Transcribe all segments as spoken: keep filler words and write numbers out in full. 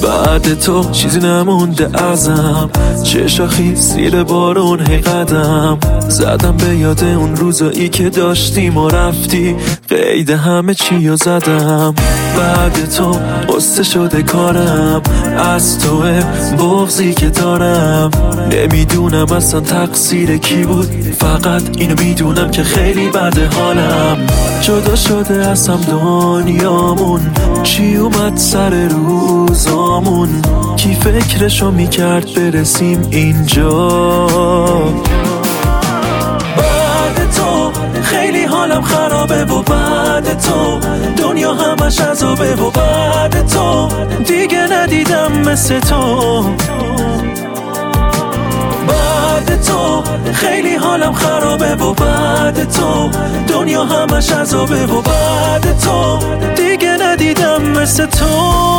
بعد تو چیزی نمونده ازم، چه شاخی زیر بارون هی قدم زدم به یاد اون روزایی که داشتیم و رفتی، قید همه چی رو زدم. بعد تو قصه شده کارم، از توه بغضی که دارم. نمیدونم اصلا تقصیر کی بود، فقط اینو میدونم که خیلی بده حالم. جدا شده از هم دنیامون، چی اومد سر روزامون، کی فکرشو میکرد برسیم اینجا. بعد تو خیلی حالم خرابه و بعد تو دنیا همش عذابه و بعد تو دیگه ندیدم مثل تو. بعد تو خیلی حالم خرابه و بعد تو دنیا همش عذابه و بعد تو دیگه ندیدم مثل تو.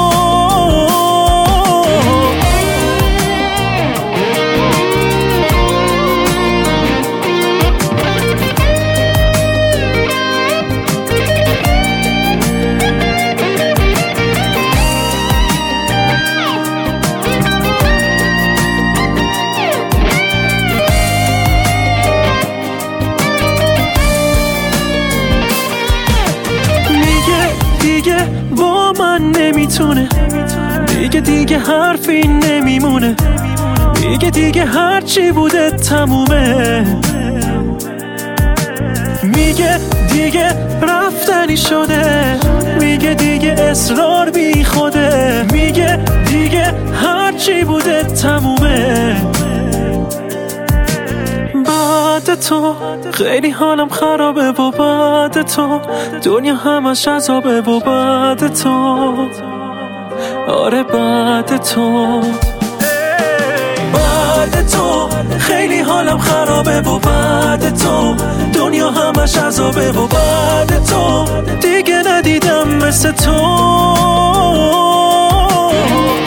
دیگه با من نمیتونه، دیگه دیگه حرفی نمیمونه، میگه دیگه هرچی بوده تمومه، میگه دیگه رفتنی شده، میگه دیگه اصرار بی خوده، میگه دیگه هرچی بوده تمومه. بعد تو خیلی حالم خرابه و بعد تو دنیا همش عذابه و بعد تو، آره بعد تو. بعد تو خیلی حالم خرابه و بعد تو دنیا همش عذابه و بعد تو دیگه ندیدم مثل تو.